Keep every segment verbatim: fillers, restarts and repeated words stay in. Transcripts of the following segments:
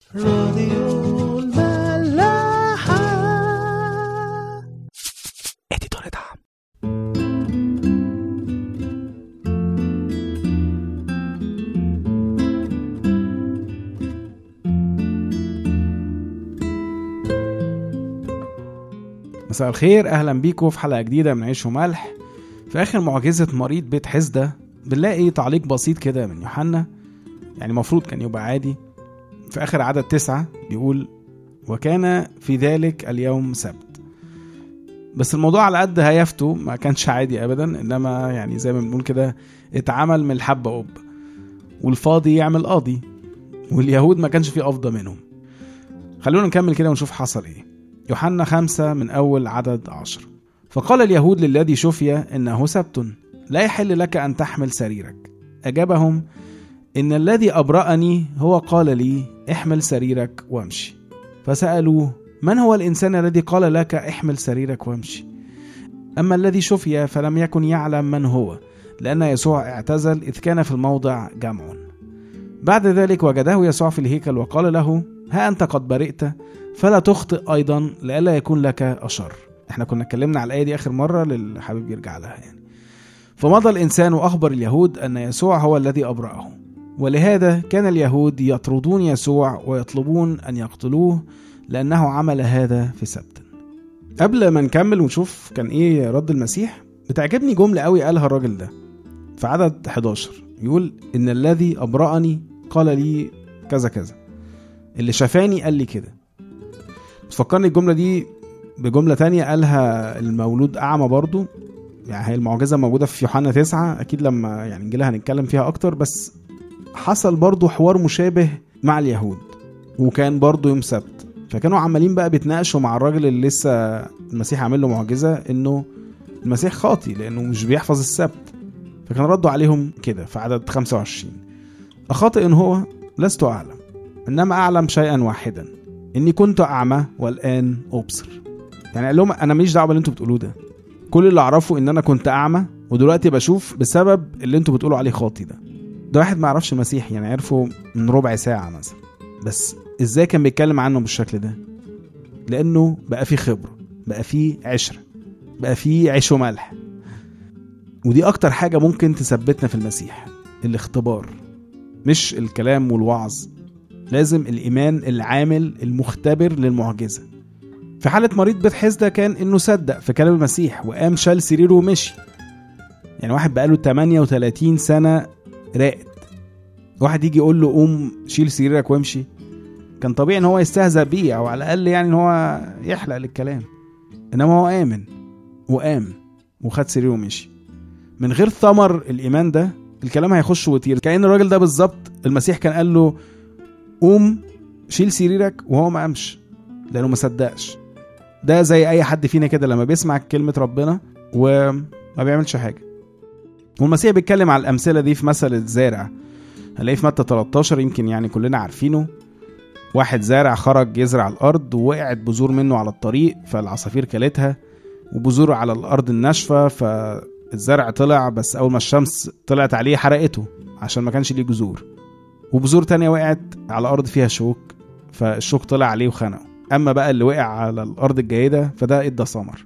راديو الملاحة اديتور دعم. مساء الخير، اهلا بيكم في حلقة جديدة من عيش وملح. في اخر معجزة مريض بيت حسدة بنلاقي تعليق بسيط كده من يوحنا، يعني مفروض كان يبقى عادي. في آخر عدد تسعة بيقول وكان في ذلك اليوم سبت. بس الموضوع على قد هيفته ما كانش عادي أبدا، إنما يعني زي ما بنقول كده اتعمل من الحبة قب، والفاضي يعمل قاضي، واليهود ما كانش فيه أفضل منهم. خلونا نكمل كده ونشوف حصل إيه. يوحنا خمسة من أول عدد عشر. فقال اليهود للذي شفي إنه سبت، لا يحل لك أن تحمل سريرك. أجابهم إن الذي أبرأني هو قال لي احمل سريرك وامشي. فسألوه من هو الإنسان الذي قال لك احمل سريرك وامشي؟ أما الذي شفي فلم يكن يعلم من هو، لأن يسوع اعتزل إذ كان في الموضع جمع. بعد ذلك وجده يسوع في الهيكل وقال له ها أنت قد برئت، فلا تخطئ أيضا لئلا يكون لك أشر. احنا كنا اتكلمنا على الآية دي آخر مرة، للحبيب يرجع لها يعني. فمضى الإنسان وأخبر اليهود أن يسوع هو الذي أبرأه، ولهذا كان اليهود يطردون يسوع ويطلبون أن يقتلوه لأنه عمل هذا في سبت. قبل ما نكمل ونشوف كان إيه رد المسيح، بتعجبني جملة قوي قالها الراجل ده في عدد إحدى عشر. يقول إن الذي أبرأني قال لي كذا كذا، اللي شفاني قال لي كده. تفكرني الجملة دي بجملة تانية قالها المولود أعمى برضو، يعني هي المعجزة موجودة في يوحنا تسعة، أكيد لما يعني نجيلها هنتكلم فيها أكتر. بس حصل برضو حوار مشابه مع اليهود، وكان برضو يوم سبت، فكانوا عمالين بقى بيتناقشوا مع الراجل اللي لسه المسيح عمل له معجزة إنه المسيح خاطي لأنه مش بيحفظ السبت. فكان ردوا عليهم كده في عدد خمسة وعشرين: أخاطئ إن هو لست أعلم، إنما أعلم شيئا واحدا، إني كنت أعمى والآن أبصر. يعني قال لهم أنا ماليش دعوة باللي أنتوا بتقولوه ده، كل اللي أعرفه إن أنا كنت أعمى ودلوقتي بشوف بسبب اللي أنتوا بتقولوا عليه خاطي ده. ده واحد ما يعرفش المسيح، يعني عرفه من ربع ساعة مثلا، بس إزاي كان بيتكلم عنه بالشكل ده؟ لأنه بقى فيه خبرة، بقى فيه عشرة، بقى فيه عيش وملح. ودي أكتر حاجة ممكن تثبتنا في المسيح، الاختبار، مش الكلام والوعظ. لازم الإيمان العامل المختبر للمعجزة. في حالة مريض بيت حسدة كان إنه صدق في كلام المسيح وقام شال سريره ومشي. يعني واحد بقاله ثمانية وثلاثين سنة راقد، واحد يجي يقول له قوم شيل سريرك وامشي، كان طبيعي ان هو يستهزأ بيه، او على الاقل يعني ان هو يحلق للكلام. انما هو آمن وقام وخد سريره ومشي من غير ثمر الايمان ده. الكلام هيخش ويطير. كأن الراجل ده بالظبط المسيح كان قال له قوم شيل سريرك وهو ما قامش لانه ما صدقش. ده زي اي حد فينا كده لما بيسمع كلمة ربنا وما بيعملش حاجة. والمسيح بيتكلم على الامثله دي في مثل الزارع، هنلاقيه في متى تلتاشر، يمكن يعني كلنا عارفينه. واحد زارع خرج يزرع الارض، ووقعت بذور منه على الطريق فالعصافير كلتها، وبذور على الارض الناشفه فالزرع طلع، بس اول ما الشمس طلعت عليه حرقته عشان ما كانش ليه جذور. وبذور تانية وقعت على الارض فيها شوك، فالشوك طلع عليه وخنقه. اما بقى اللي وقع على الارض الجيده فده ادى ثمر.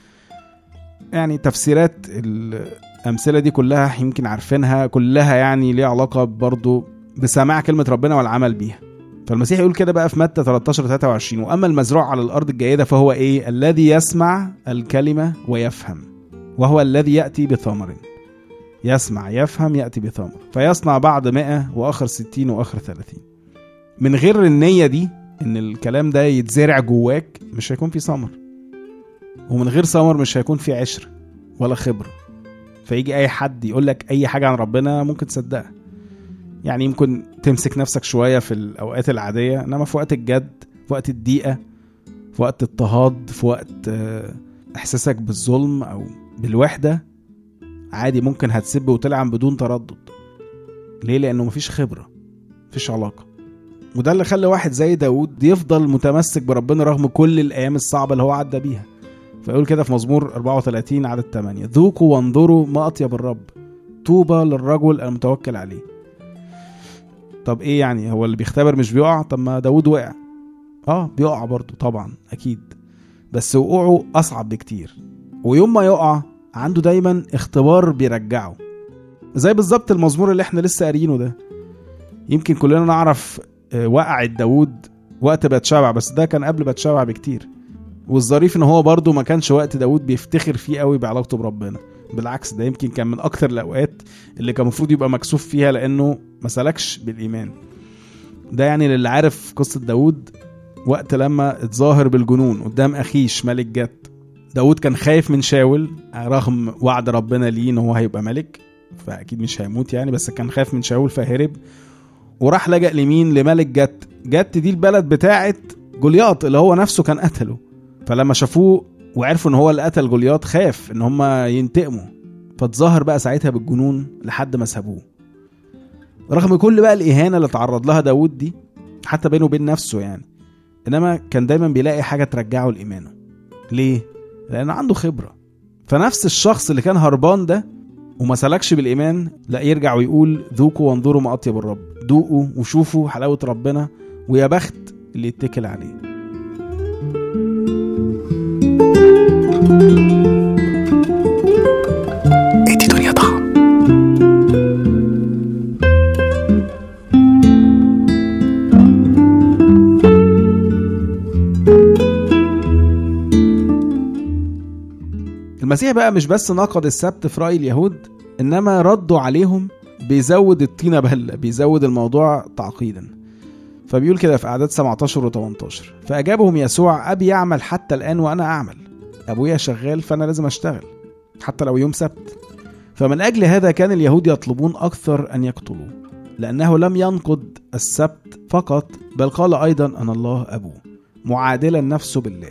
يعني تفسيرات الأمثلة دي كلها يمكن عارفينها، كلها يعني ليها علاقة برضو بسماع كلمة ربنا والعمل بيها. فالمسيح يقول كده بقى في متى تلتاشر ثلاثة وعشرين: وأما المزروع على الأرض الجيدة فهو إيه؟ الذي يسمع الكلمة ويفهم، وهو الذي يأتي بثمر. يسمع يفهم يأتي بثمر، فيصنع بعض مئة وآخر ستين وآخر ثلاثين. من غير النية دي إن الكلام ده يتزرع جواك مش هيكون في ثمر، ومن غير ثمر مش هيكون في عشرة ولا خبرة. فيجي اي حد يقول لك اي حاجه عن ربنا ممكن تصدقها. يعني يمكن تمسك نفسك شويه في الاوقات العاديه، انما في وقت الجد، في وقت الضيقه، في وقت اضطهاد، في وقت احساسك بالظلم او بالوحده، عادي ممكن هتسب وتلعن بدون تردد. ليه؟ لانه مفيش خبره، مفيش علاقه. وده اللي خلى واحد زي داود يفضل متمسك بربنا رغم كل الايام الصعبه اللي هو عدى بيها. فيقول كده في مزمور أربعة وثلاثين عدد ثمانية: ذوقوا وانظروا ما أطيب الرب، طوبى للرجل المتوكل عليه. طب ايه يعني، هو اللي بيختبر مش بيقع؟ طب ما داود وقع. اه بيقع برضو طبعا اكيد، بس وقوعه اصعب بكتير. ويوم ما يقع عنده دايما اختبار بيرجعه، زي بالظبط المزمور اللي احنا لسه قارينه ده. يمكن كلنا نعرف وقع داود وقت بتشبع، بس ده كان قبل بتشبع بكتير. والظريف ان هو برضو ما كانش وقت داود بيفتخر فيه قوي بعلاقته بربنا، بالعكس ده يمكن كان من اكتر الاوقات اللي كان مفروض يبقى مكسوف فيها، لانه ما سلكش بالايمان. ده يعني اللي عارف قصة داود وقت لما اتظاهر بالجنون قدام اخيش ملك جت. داود كان خايف من شاول رغم وعد ربنا ليه ان هو هيبقى ملك، فاكيد مش هيموت يعني، بس كان خايف من شاول فهرب وراح لجأ لمين؟ لملك جت. جت دي البلد بتاعت جولياط اللي هو نفسه كان قتله. فلما شافوه وعرفوا ان هو اللي قتل جولياط خاف ان هم ينتقموا، فتظاهر بقى ساعتها بالجنون لحد ما سابوه. رغم كل بقى الإهانة اللي تعرض لها داود دي حتى بينه وبين نفسه يعني، انما كان دايما بيلاقي حاجة ترجعه لإيمانه. ليه؟ لأنه عنده خبرة. فنفس الشخص اللي كان هربان ده وما سلكش بالإيمان، لا يرجع ويقول ذوقوا وانظروا ما أطيب الرب، ذوقوا وشوفوا حلاوة ربنا، ويا بخت اللي يتكل عليه. ادي دنيا طعم. المسيح بقى مش بس نقد السبت في رأي اليهود، إنما ردوا عليهم بيزود الطينة بهلة، بيزود الموضوع تعقيدا. فبيقول كده في أعداد سبعتاشر و تمنتاشر: فأجابهم يسوع: أبي يعمل حتى الآن وأنا أعمل، أبويا شغال فأنا لازم أشتغل حتى لو يوم سبت. فمن أجل هذا كان اليهود يطلبون أكثر أن يقتلوه، لأنه لم ينقض السبت فقط بل قال أيضا أن الله أبوه، معادلا نفسه بالله.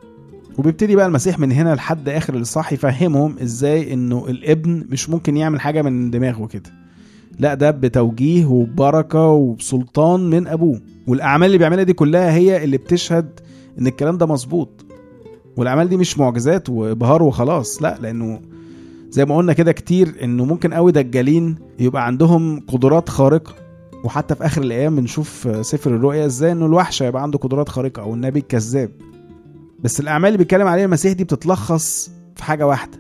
وبيبتدي بقى المسيح من هنا لحد آخر الإصحاح يفهمهم إزاي إنه الابن مش ممكن يعمل حاجة من دماغه كده، لا ده بتوجيه وبركة وبسلطان من أبوه. والأعمال اللي بيعملها دي كلها هي اللي بتشهد إن الكلام ده مظبوط. والأعمال دي مش معجزات وبهار وخلاص، لا، لأنه زي ما قلنا كده كتير إنه ممكن قوي دجالين يبقى عندهم قدرات خارقة. وحتى في آخر الأيام بنشوف سفر الرؤيا إزاي إنه الوحش يبقى عنده قدرات خارقة أو النبي الكذاب. بس الأعمال اللي بيتكلم عليها المسيح دي بتتلخص في حاجة واحدة،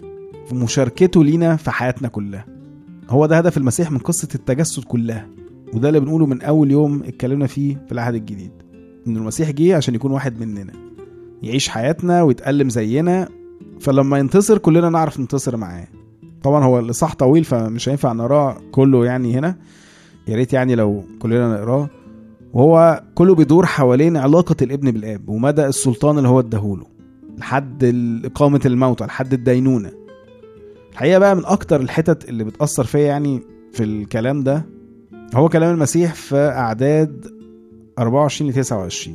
في مشاركته لينا في حياتنا كلها. هو ده هدف المسيح من قصة التجسد كلها، وده اللي بنقوله من أول يوم اتكلمنا فيه في العهد الجديد، إن المسيح جه عشان يكون واحد مننا، يعيش حياتنا ويتألم زينا، فلما ينتصر كلنا نعرف ننتصر معاه. طبعا هو الإصحاح طويل فمش هينفع نقراه كله يعني هنا، يا ريت يعني لو كلنا نقراه. وهو كله بيدور حوالين علاقة الابن بالآب ومدى السلطان اللي هو اداهوله لحد إقامة الموت لحد الدينونة. الحقيقة بقى من أكتر الحتت اللي بتأثر فيا يعني في الكلام ده هو كلام المسيح في أعداد أربعة وعشرين لتسعة وعشرين.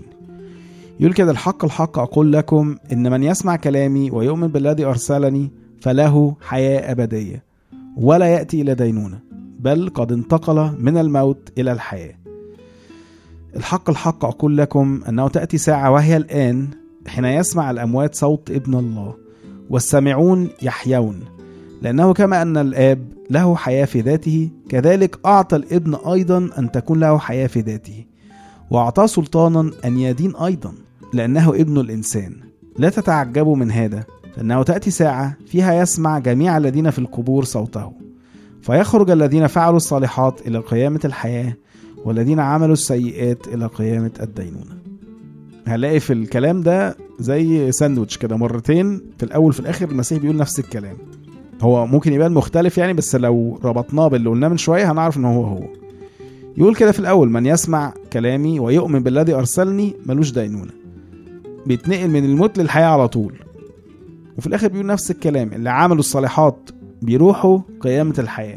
يقول كده: الحق الحق أقول لكم إن من يسمع كلامي ويؤمن بالذي أرسلني فله حياة أبدية ولا يأتي إلى دينونة، بل قد انتقل من الموت إلى الحياة. الحق الحق أقول لكم أنه تأتي ساعة وهي الآن حين يسمع الأموات صوت ابن الله والسامعون يحيون، لأنه كما أن الآب له حياة في ذاته كذلك أعطى الابن أيضا أن تكون له حياة في ذاته، وأعطاه سلطانا أن يدين أيضا لأنه ابن الإنسان. لا تتعجبوا من هذا، لأنه تأتي ساعة فيها يسمع جميع الذين في القبور صوته، فيخرج الذين فعلوا الصالحات إلى قيامة الحياة والذين عملوا السيئات إلى قيامة الدينونة. هنلاقي في الكلام ده زي ساندويتش كده، مرتين في الأول في الآخر المسيح بيقول نفس الكلام. هو ممكن يبان مختلف يعني، بس لو ربطناه باللي قلناه من شوية هنعرف إنه هو هو. يقول كده في الأول: من يسمع كلامي ويؤمن بالذي أرسلني ملوش دينونة، بيتنقل من الموت للحياة على طول. وفي الآخر بيقول نفس الكلام: اللي عملوا الصالحات بيروحوا قيامة الحياة.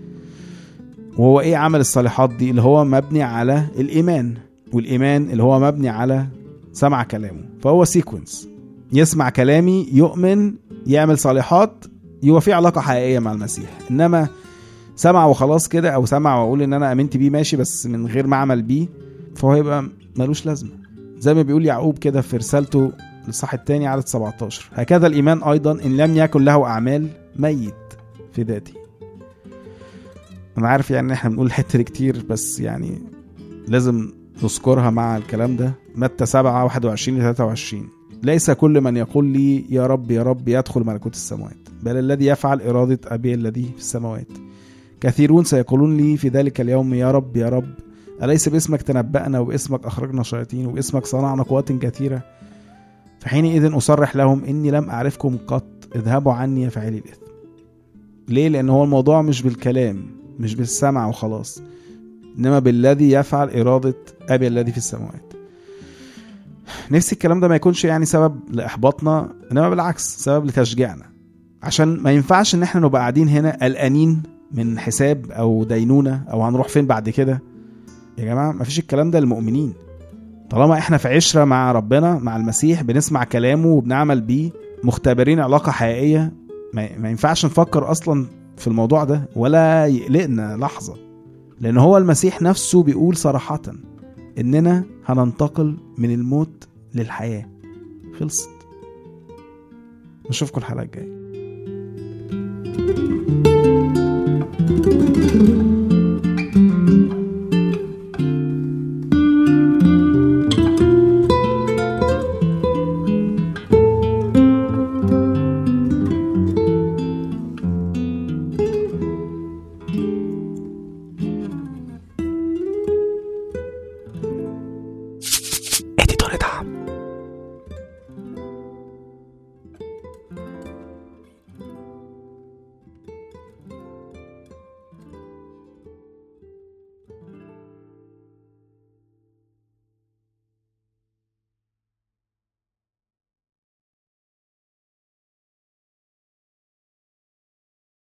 وهو إيه عمل الصالحات دي؟ اللي هو مبني على الإيمان، والإيمان اللي هو مبني على سمع كلامه. فهو سيكونس: يسمع كلامي، يؤمن، يعمل صالحات، يبقى في علاقة حقيقية مع المسيح. إنما سمع وخلاص كده، أو سمع وأقول إن أنا أمنت بيه ماشي بس من غير ما أعمل بيه، فهو يبقى ملوش لازمة. زي ما بيقول يعقوب كده في رسالته للصح الثاني عدد سبعتاشر: هكذا الإيمان أيضا إن لم يكن له أعمال ميت في ذاته. انا عارف يعني ان احنا بنقول الحته دي كتير، بس يعني لازم نذكرها مع الكلام ده. متى سبعة واحد وعشرين ثلاثة وعشرين: ليس كل من يقول لي يا رب يا رب يدخل ملكوت السماوات، بل الذي يفعل إرادة أبي الذي في السماوات. كثيرون سيقولون لي في ذلك اليوم يا رب يا رب أليس باسمك تنبأنا وباسمك أخرجنا شياطين وباسمك صنعنا قوات كثيرة؟ فحينئذ أصرح لهم إني لم أعرفكم قط، اذهبوا عني يا فاعلي الإثم. ليه؟ لأن هو الموضوع مش بالكلام، مش بالسمع وخلاص، إنما بالذي يفعل إرادة أبي الذي في السماوات. نفسي الكلام ده ما يكونش يعني سبب لإحباطنا، إنما بالعكس سبب لتشجيعنا، عشان ما ينفعش إن احنا نبقى قاعدين هنا قلقانين من حساب أو دينونة أو هنروح فين بعد كده. يا جماعة ما فيش الكلام ده للمؤمنين. طالما احنا في عشرة مع ربنا مع المسيح، بنسمع كلامه وبنعمل بيه، مختبرين علاقة حقيقية، ما ينفعش نفكر أصلا في الموضوع ده ولا يقلقنا لحظة، لأن هو المسيح نفسه بيقول صراحة إننا هننتقل من الموت للحياة. خلصت. نشوفكم الحلقة الجاية.